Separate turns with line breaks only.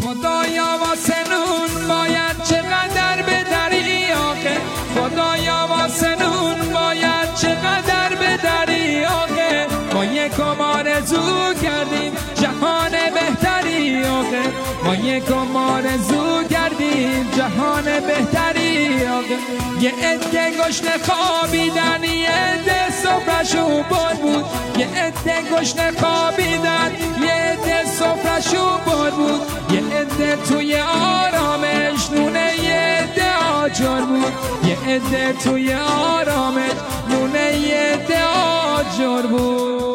خدایا واسه نون باید چقدر بدری آخه خدایا واسه نون باید چقدر بدری آخه ما یکم آرزو کردیم جهان بهتری آخه ما یکم آرزو کردیم جهان بهتری آخه یه عده گشنه خوابیدن یه عده سفرشون بار بود یه عده گشنه خوابیدن یه عده سفرشون بار بود یه عده توی آرامش نونه یه عده آجر بود یه عده توی آرامش نونه یه عده آجر بود